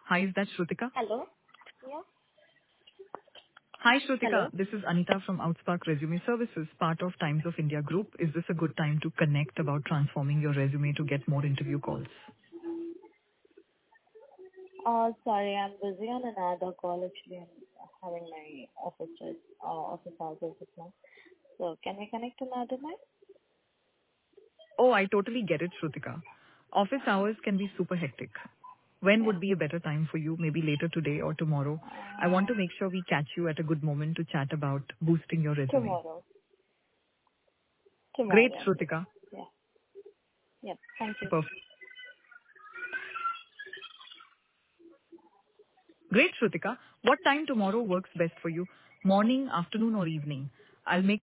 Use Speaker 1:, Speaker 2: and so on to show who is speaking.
Speaker 1: Hi, is that Shrutika?
Speaker 2: Hello? Yeah.
Speaker 1: Hi,
Speaker 2: Hello?
Speaker 1: Shrutika. This is Anita from Outspark Resume Services, part of Times of India Group. Is this a good time to connect about transforming your resume to get more interview calls?
Speaker 2: Sorry, I'm busy on another call. Actually, I'm having my office hours this month. So can we connect another night?
Speaker 1: Oh, I totally get it, Shrutika. Office hours can be super hectic. When
Speaker 2: Yeah.
Speaker 1: would be a better time for you? Maybe later today or tomorrow. I want to make sure we catch you at a good moment to chat about boosting your resume.
Speaker 2: Tomorrow.
Speaker 1: Great,
Speaker 2: Tomorrow only.
Speaker 1: Shrutika.
Speaker 2: Yeah. Yep. Thank you.
Speaker 1: Perfect. Great, Shrutika. What time tomorrow works best for you? Morning, afternoon, or evening? I'll make